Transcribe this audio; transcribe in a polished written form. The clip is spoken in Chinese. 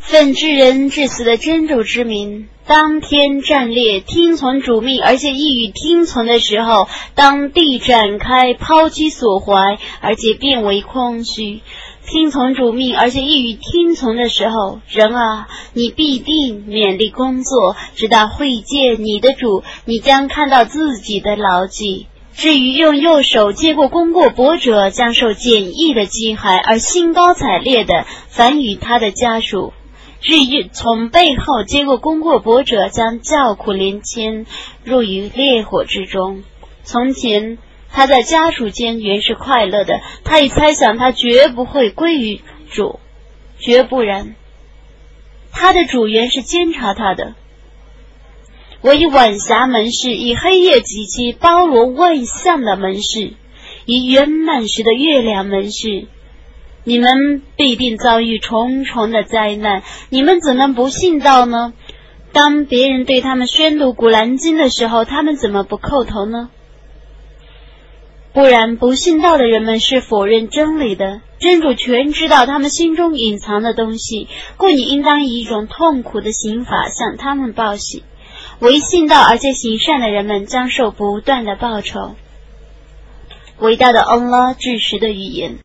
奉至人至死的真主之名，当天战列，听从主命，而且意欲听从的时候，当地展开，抛弃所怀，而且变为空虚。听从主命，而且意欲听从的时候，人啊，你必定勉力工作，直到会见你的主，你将看到自己的牢记。至于用右手接过功过簿者，将受简易的饥害，而兴高采烈的反与他的家属。至于从背后接过功过簿者，将叫苦连天，入于烈火之中。从前他在家属间原是快乐的，他已猜想他绝不会归于主，绝不然，他的主原是监察他的。我以晚霞门市，以黑夜及其包罗万象的门市，以圆满时的月亮门市。你们必定遭遇重重的灾难，你们怎能不信道呢？当别人对他们宣读古兰经的时候，他们怎么不叩头呢？不然，不信道的人们是否认真理的。真主全知道他们心中隐藏的东西，故你应当以一种痛苦的刑法向他们报喜。唯信道而且行善的人们将受不断的报酬。伟大的安拉至实的语言。